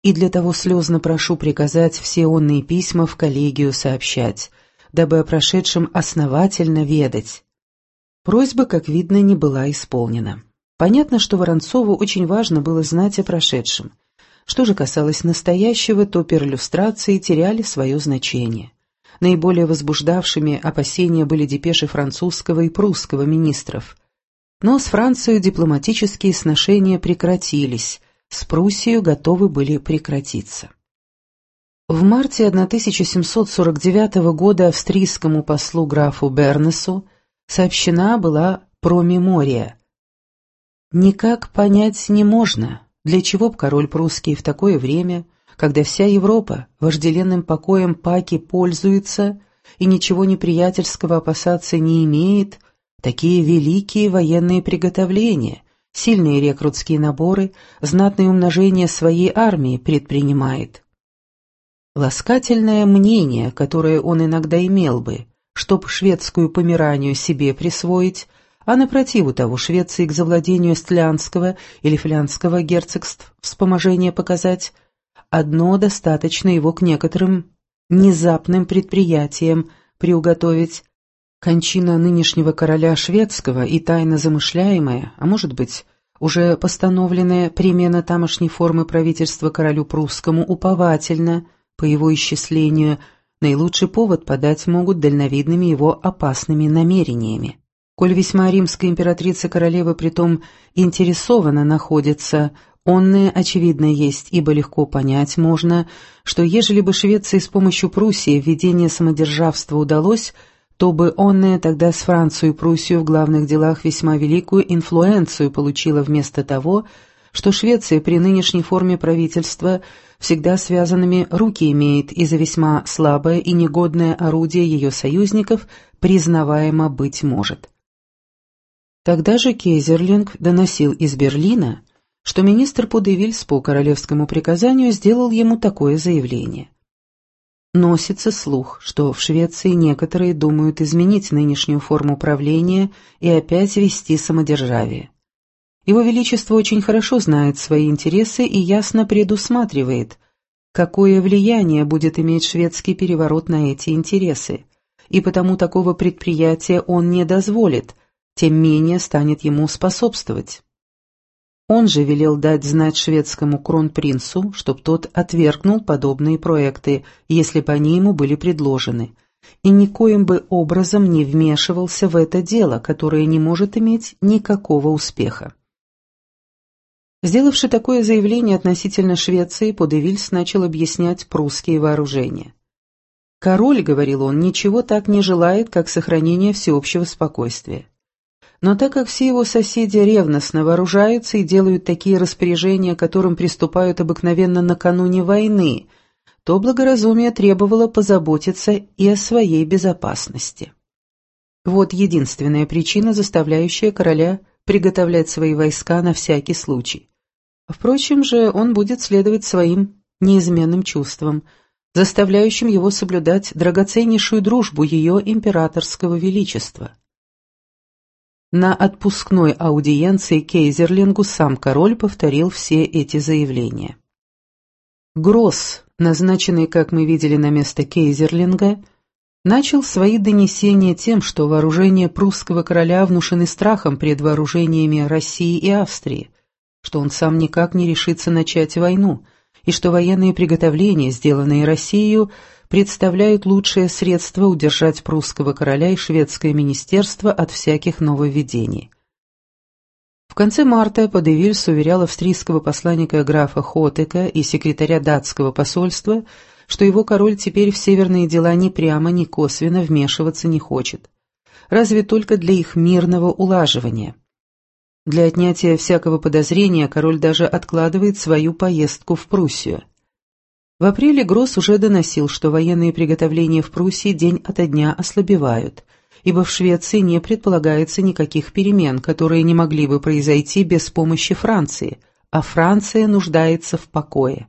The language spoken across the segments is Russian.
и для того слезно прошу приказать все онные письма в коллегию сообщать, дабы о прошедшем основательно ведать». Просьба, как видно, не была исполнена. Понятно, что Воронцову очень важно было знать о прошедшем. Что же касалось настоящего, то перлюстрации теряли свое значение. Наиболее возбуждавшими опасения были депеши французского и прусского министров. Но с Францией дипломатические сношения прекратились, с Пруссией готовы были прекратиться. В марте 1749 года австрийскому послу графу Бернесу сообщена была промемория. Никак понять не можно, для чего б король прусский в такое время, когда вся Европа вожделенным покоем Паки пользуется и ничего неприятельского опасаться не имеет, такие великие военные приготовления, сильные рекрутские наборы, знатное умножение своей армии предпринимает. Ласкательное мнение, которое он иногда имел бы, чтоб шведскую Померанию себе присвоить, а напротиву того Швеции к завладению Стлянского или Флянского герцогств вспоможение показать, одно достаточно его к некоторым внезапным предприятиям приуготовить. Кончина нынешнего короля шведского и тайно замышляемая, а может быть, уже постановленная примена тамошней формы правительства королю прусскому уповательно, по его исчислению, наилучший повод подать могут дальновидными его опасными намерениями. Коль весьма римская императрица-королева притом интересована находится, онное очевидно есть, ибо легко понять можно, что ежели бы Швеции с помощью Пруссии введение самодержавства удалось, то бы онное тогда с Францией и Пруссией в главных делах весьма великую инфлуенцию получила вместо того, что Швеция при нынешней форме правительства всегда связанными руки имеет и за весьма слабое и негодное орудие ее союзников признаваемо быть может. Тогда же Кейзерлинг доносил из Берлина, что министр Подевильс по королевскому приказанию сделал ему такое заявление. Носится слух, что в Швеции некоторые думают изменить нынешнюю форму правления и опять вести самодержавие. Его Величество очень хорошо знает свои интересы и ясно предусматривает, какое влияние будет иметь шведский переворот на эти интересы, и потому такого предприятия он не дозволит, тем менее станет ему способствовать. Он же велел дать знать шведскому кронпринцу, чтоб тот отвергнул подобные проекты, если бы они ему были предложены, и никоим бы образом не вмешивался в это дело, которое не может иметь никакого успеха. Сделавши такое заявление относительно Швеции, Подевильс начал объяснять прусские вооружения. «Король, — говорил он, — ничего так не желает, как сохранение всеобщего спокойствия. Но так как все его соседи ревностно вооружаются и делают такие распоряжения, к которым приступают обыкновенно накануне войны, то благоразумие требовало позаботиться и о своей безопасности. Вот единственная причина, заставляющая короля приготовлять свои войска на всякий случай. Впрочем же, он будет следовать своим неизменным чувствам, заставляющим его соблюдать драгоценнейшую дружбу ее императорского величества». На отпускной аудиенции Кейзерлингу сам король повторил все эти заявления. Гросс, назначенный, как мы видели, на место Кейзерлинга, начал свои донесения тем, что вооружения прусского короля внушены страхом пред вооружениями России и Австрии, что он сам никак не решится начать войну, и что военные приготовления, сделанные Россией, представляют лучшее средство удержать прусского короля и шведское министерство от всяких нововведений. В конце марта Подевильс уверял австрийского посланника графа Хотека и секретаря датского посольства, что его король теперь в северные дела ни прямо, ни косвенно вмешиваться не хочет, разве только для их мирного улаживания. Для отнятия всякого подозрения король даже откладывает свою поездку в Пруссию. В апреле Гросс уже доносил, что военные приготовления в Пруссии день ото дня ослабевают, ибо в Швеции не предполагается никаких перемен, которые не могли бы произойти без помощи Франции, а Франция нуждается в покое.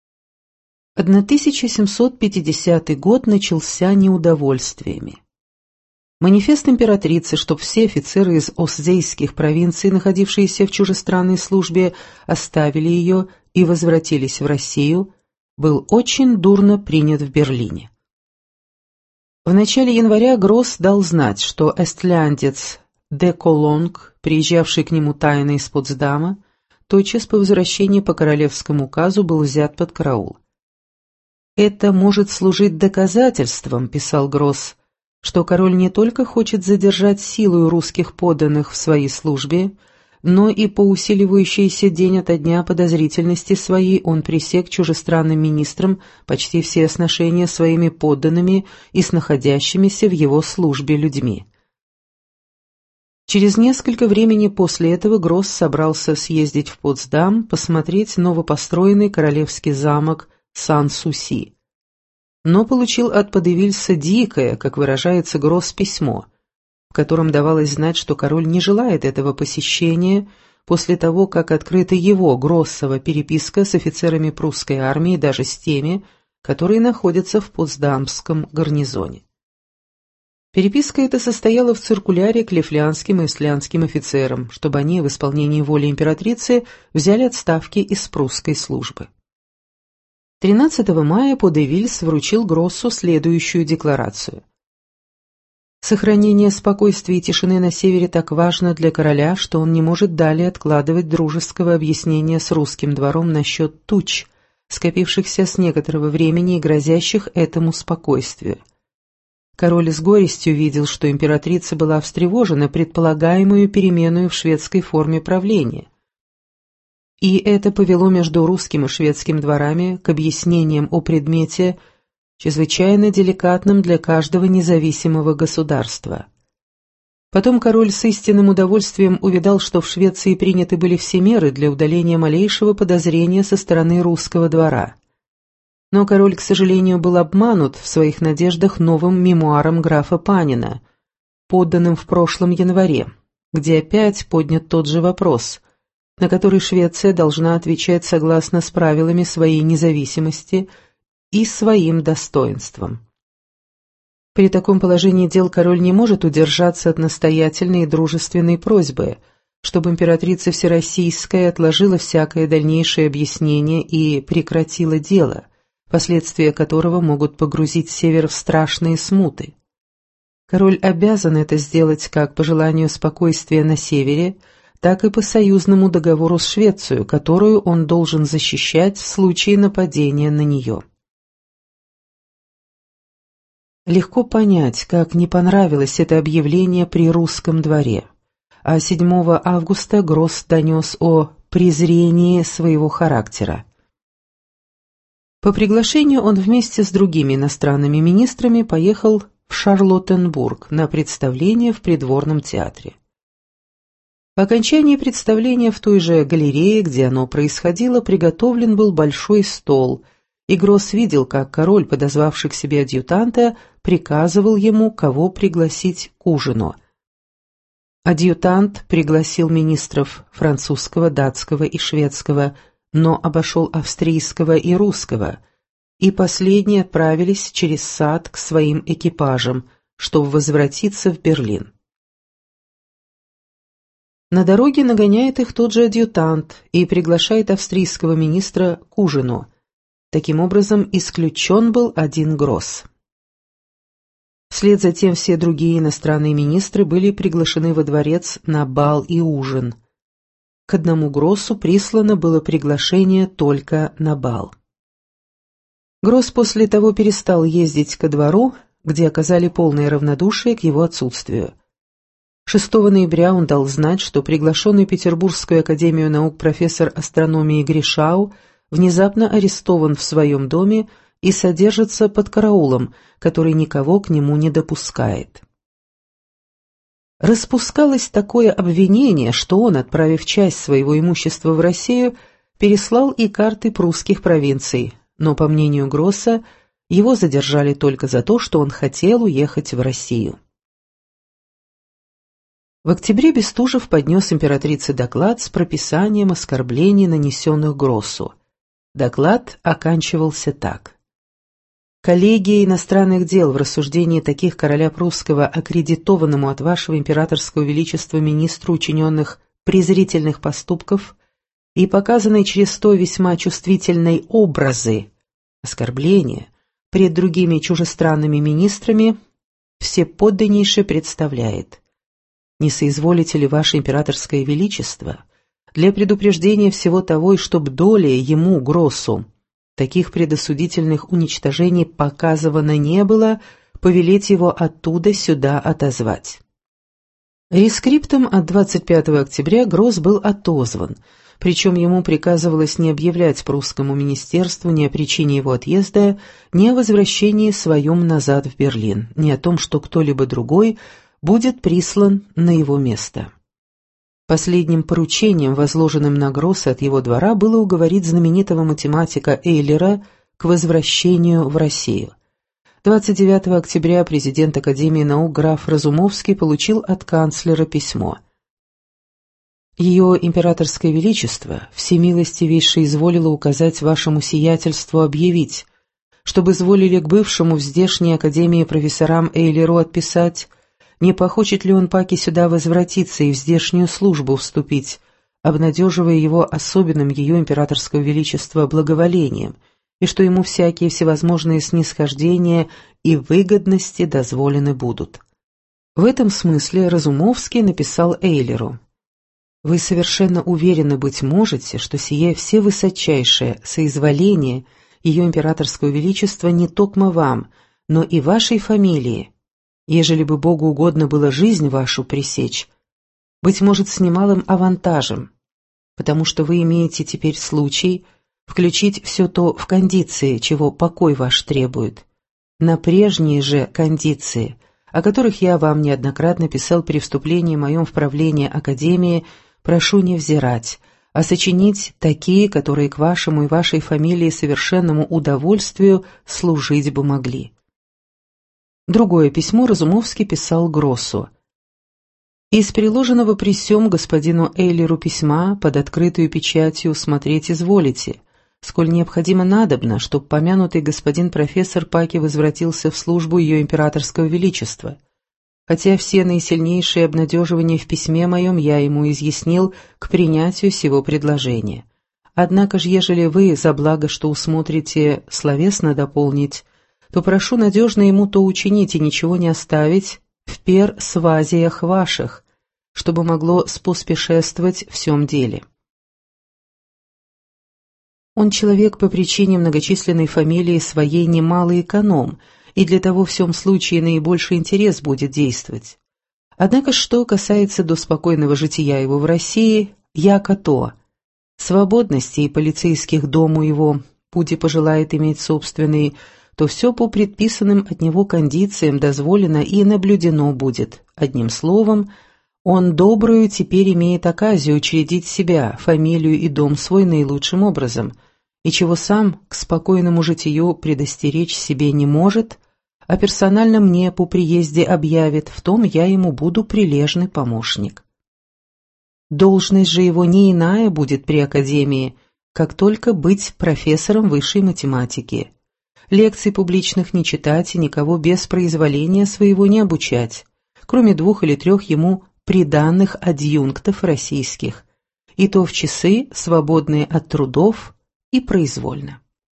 1750 год начался неудовольствиями. Манифест императрицы, чтоб все офицеры из остзейских провинций, находившиеся в чужестранной службе, оставили ее, и возвратились в Россию, был очень дурно принят в Берлине. В начале января Гросс дал знать, что эстляндец де Колонг, приезжавший к нему тайно из Потсдама, тотчас по возвращении по королевскому указу был взят под караул. «Это может служить доказательством», — писал Гросс, «что король не только хочет задержать силу русских подданных в своей службе, но и по усиливающейся день ото дня подозрительности своей он пресек чужестранным министрам почти все сношения своими подданными и с находящимися в его службе людьми». Через несколько времени после этого Гросс собрался съездить в Потсдам, посмотреть новопостроенный королевский замок Сан-Суси. Но получил от Подевильса дикое, как выражается Гросс, письмо, в котором давалось знать, что король не желает этого посещения после того, как открыта его, Гроссова, переписка с офицерами прусской армии, даже с теми, которые находятся в Потсдамском гарнизоне. Переписка эта состояла в циркуляре к лифлянским и эстлянским офицерам, чтобы они в исполнении воли императрицы взяли отставки из прусской службы. 13 мая Подевильс вручил Гроссу следующую декларацию. «Сохранение спокойствия и тишины на севере так важно для короля, что он не может далее откладывать дружеского объяснения с русским двором насчет туч, скопившихся с некоторого времени и грозящих этому спокойствию. Король с горестью видел, что императрица была встревожена предполагаемую перемену в шведской форме правления. И это повело между русским и шведским дворами к объяснениям о предмете, чрезвычайно деликатном для каждого независимого государства. Потом король с истинным удовольствием увидал, что в Швеции приняты были все меры для удаления малейшего подозрения со стороны русского двора. Но король, к сожалению, был обманут в своих надеждах новым мемуаром графа Панина, подданным в прошлом январе, где опять поднят тот же вопрос, на который Швеция должна отвечать согласно с правилами своей независимости и своим достоинством. При таком положении дел король не может удержаться от настоятельной и дружественной просьбы, чтобы императрица Всероссийская отложила всякое дальнейшее объяснение и прекратила дело, последствия которого могут погрузить север в страшные смуты. Король обязан это сделать как по желанию спокойствия на севере, так и по союзному договору с Швецией, которую он должен защищать в случае нападения на нее. Легко понять, как не понравилось это объявление при русском дворе, а 7 августа Гросс донес о презрении своего характера. По приглашению он вместе с другими иностранными министрами поехал в Шарлоттенбург на представление в придворном театре. По окончании представления в той же галерее, где оно происходило, приготовлен был большой стол, и Гросс видел, как король, подозвавший к себе адъютанта, приказывал ему, кого пригласить к ужину. Адъютант пригласил министров французского, датского и шведского, но обошел австрийского и русского, и последние отправились через сад к своим экипажам, чтобы возвратиться в Берлин. На дороге нагоняет их тот же адъютант и приглашает австрийского министра к ужину. Таким образом, исключен был один Гросс. Вслед за тем все другие иностранные министры были приглашены во дворец на бал и ужин. К одному Гроссу прислано было приглашение только на бал. Гросс после того перестал ездить ко двору, где оказали полное равнодушие к его отсутствию. 6 ноября он дал знать, что приглашенный в Петербургскую академию наук профессор астрономии Гришау внезапно арестован в своем доме и содержится под караулом, который никого к нему не допускает. Распускалось такое обвинение, что он, отправив часть своего имущества в Россию, переслал и карты прусских провинций, но, по мнению Гросса, его задержали только за то, что он хотел уехать в Россию. В октябре Бестужев поднес императрице доклад с прописанием оскорблений, нанесенных Гроссу. Доклад оканчивался так. Коллегия иностранных дел в рассуждении таких короля прусского, аккредитованному от вашего императорского величества министру учиненных презрительных поступков, и показанные через то весьма чувствительные образы, оскорбления, пред другими чужестранными министрами, всеподданнейше представляет: не соизволите ли, ваше императорское величество, для предупреждения всего того, и чтоб долее ему, Гроссу, таких предосудительных уничтожений показывано не было, повелеть его оттуда сюда отозвать. Рескриптом от 25 октября Гросс был отозван, причем ему приказывалось не объявлять прусскому министерству ни о причине его отъезда, ни о возвращении своем назад в Берлин, ни о том, что кто-либо другой будет прислан на его место. Последним поручением, возложенным на Гросса от его двора, было уговорить знаменитого математика Эйлера к возвращению в Россию. 29 октября президент Академии наук граф Разумовский получил от канцлера письмо. «Ее императорское величество всемилостивейше изволило указать вашему сиятельству объявить, чтобы изволили к бывшему в здешней академии профессорам Эйлеру отписать, не похочет ли он паки сюда возвратиться и в здешнюю службу вступить, обнадеживая его особенным ее императорского величества благоволением, и что ему всякие всевозможные снисхождения и выгодности дозволены будут». В этом смысле Разумовский написал Эйлеру: «Вы совершенно уверены быть можете, что сие всевысочайшее соизволение ее императорского величества не токмо вам, но и вашей фамилии, ежели бы Богу угодно было жизнь вашу пресечь, быть может, с немалым авантажем, потому что вы имеете теперь случай включить все то в кондиции, чего покой ваш требует. На прежние же кондиции, о которых я вам неоднократно писал при вступлении моем в правление Академии, прошу не взирать, а сочинить такие, которые к вашему и вашей фамилии совершенному удовольствию служить бы могли». Другое письмо Разумовский писал Гроссу: «Из приложенного при сём господину Эйлеру письма под открытую печатью смотреть изволите, сколь необходимо надобно, чтоб помянутый господин профессор паки возвратился в службу ее императорского величества. Хотя все наисильнейшие обнадеживания в письме моем я ему изъяснил к принятию сего предложения. Однако ж, ежели вы за благо, что усмотрите словесно дополнить, то прошу надежно ему то учинить и ничего не оставить в свазиях ваших, чтобы могло споспешествовать в сём деле». Он человек по причине многочисленной фамилии своей немалый эконом, и для того в сём случае наибольший интерес будет действовать. Однако, что касается до спокойного жития его в России, яко то, свободности и полицейских дому его, пуди пожелает иметь собственный, то все по предписанным от него кондициям дозволено и наблюдено будет. Одним словом, он добрую теперь имеет оказию учредить себя, фамилию и дом свой наилучшим образом, и чего сам к спокойному житию предостеречь себе не может, а персонально мне по приезде объявит, в том я ему буду прилежный помощник. Должность же его не иная будет при Академии, как только быть профессором высшей математики. Лекций публичных не читать и никого без произволения своего не обучать, кроме 2 или 3 ему приданных адъюнктов российских, и то в часы, свободные от трудов и произвольно.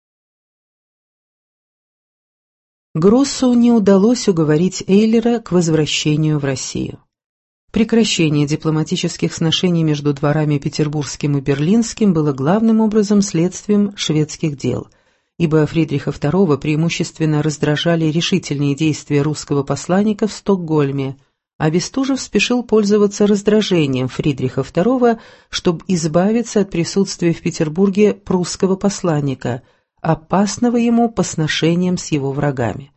Гроссу не удалось уговорить Эйлера к возвращению в Россию. Прекращение дипломатических сношений между дворами петербургским и берлинским было главным образом следствием шведских дел, ибо Фридриха II преимущественно раздражали решительные действия русского посланника в Стокгольме, а Бестужев спешил пользоваться раздражением Фридриха II, чтобы избавиться от присутствия в Петербурге прусского посланника, опасного ему по сношениям с его врагами.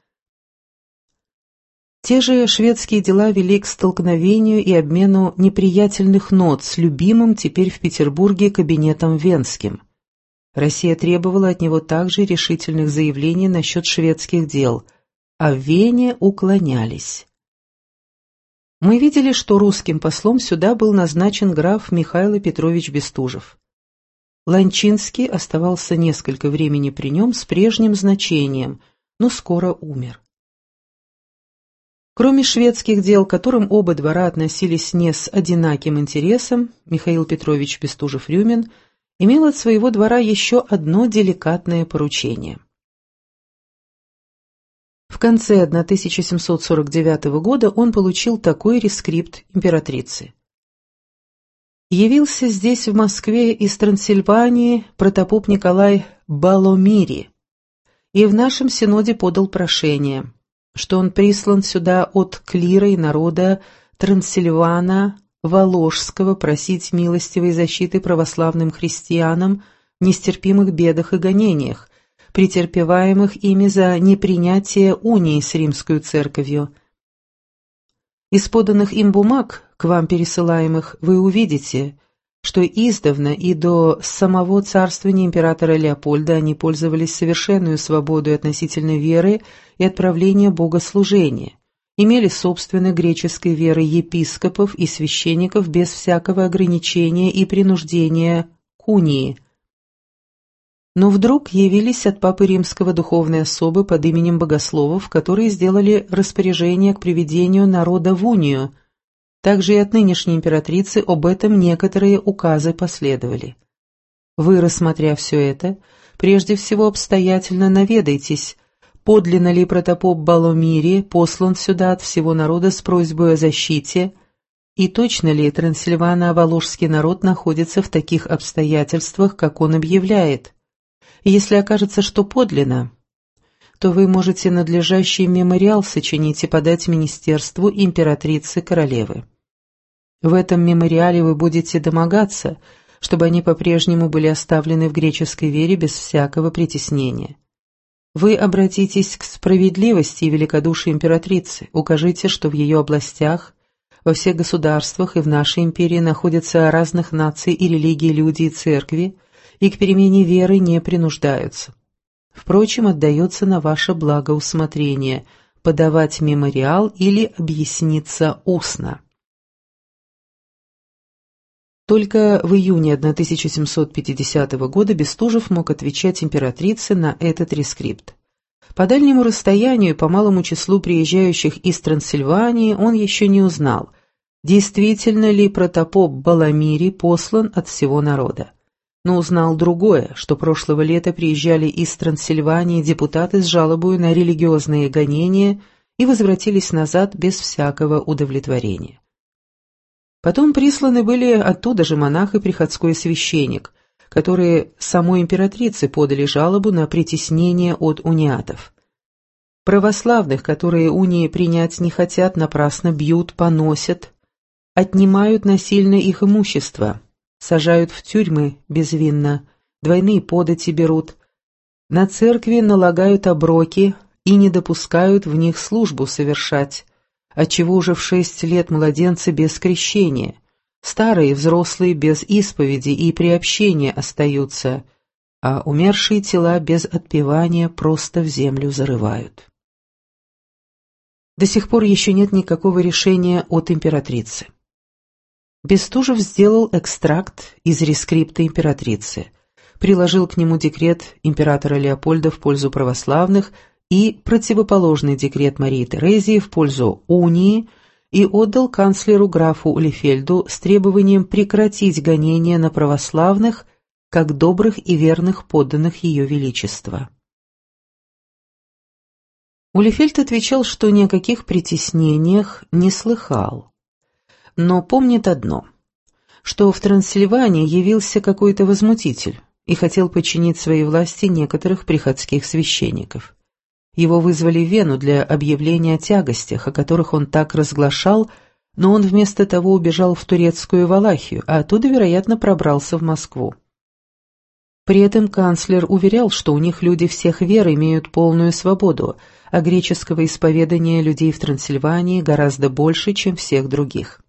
Те же шведские дела вели к столкновению и обмену неприятельных нот с любимым теперь в Петербурге кабинетом Венским. Россия требовала от него также решительных заявлений насчет шведских дел, а в Вене уклонялись. Мы видели, что русским послом сюда был назначен граф Михаил Петрович Бестужев. Ланчинский оставался несколько времени при нем с прежним значением, но скоро умер. Кроме шведских дел, к которым оба двора относились не с одинаким интересом, Михаил Петрович Бестужев-Рюмин имел от своего двора еще одно деликатное поручение. В конце 1749 года он получил такой рескрипт императрицы. Явился здесь, в Москве, из Трансильвании протопоп Николай Баломири, и в нашем синоде подал прошение, что он прислан сюда от клира и народа Трансильвана Воложского просить милостивой защиты православным христианам в нестерпимых бедах и гонениях, претерпеваемых ими за непринятие унии с римскую церковью. Из поданных им бумаг, к вам пересылаемых, вы увидите, что издавна и до самого царствования императора Леопольда они пользовались совершенную свободой относительно веры и отправления богослужения, имели собственной греческой веры епископов и священников без всякого ограничения и принуждения к унии. Но вдруг явились от Папы Римского духовные особы под именем богословов, которые сделали распоряжение к приведению народа в унию. Также и от нынешней императрицы об этом некоторые указы последовали. Вы, рассмотря все это, прежде всего обстоятельно наведайтесь, подлинно ли протопоп Баломири послан сюда от всего народа с просьбой о защите, и точно ли трансильвано-воложский народ находится в таких обстоятельствах, как он объявляет. Если окажется, что подлинно, то вы можете надлежащий мемориал сочинить и подать министерству императрицы-королевы. В этом мемориале вы будете домогаться, чтобы они по-прежнему были оставлены в греческой вере без всякого притеснения. Вы обратитесь к справедливости и великодушию императрицы, укажите, что в ее областях, во всех государствах и в нашей империи находятся разных наций и религий люди и церкви, и к перемене веры не принуждаются. Впрочем, отдается на ваше благоусмотрение подавать мемориал или объясниться устно. Только в июне 1750 года Бестужев мог отвечать императрице на этот рескрипт. По дальнему расстоянию и по малому числу приезжающих из Трансильвании он еще не узнал, действительно ли протопоп Баломири послан от всего народа. Но узнал другое, что прошлого лета приезжали из Трансильвании депутаты с жалобой на религиозные гонения и возвратились назад без всякого удовлетворения. Потом присланы были оттуда же монах и приходской священник, которые самой императрице подали жалобу на притеснение от униатов. Православных, которые унии принять не хотят, напрасно бьют, поносят, отнимают насильно их имущество, сажают в тюрьмы безвинно, двойные подати берут, на церкви налагают оброки и не допускают в них службу совершать, отчего уже в 6 лет младенцы без крещения, старые взрослые без исповеди и приобщения остаются, а умершие тела без отпевания просто в землю зарывают. До сих пор еще нет никакого решения от императрицы. Бестужев сделал экстракт из рескрипта императрицы, приложил к нему декрет императора Леопольда в пользу православных и противоположный декрет Марии Терезии в пользу унии и отдал канцлеру графу Улифельду с требованием прекратить гонения на православных, как добрых и верных подданных Ее Величества. Улифельд отвечал, что ни о каких притеснениях не слыхал, но помнит одно, что в Трансильвании явился какой-то возмутитель и хотел подчинить своей власти некоторых приходских священников. Его вызвали в Вену для объявления о тягостях, о которых он так разглашал, но он вместо того убежал в турецкую Валахию, а оттуда, вероятно, пробрался в Москву. При этом канцлер уверял, что у них люди всех вер имеют полную свободу, а греческого исповедания людей в Трансильвании гораздо больше, чем всех других.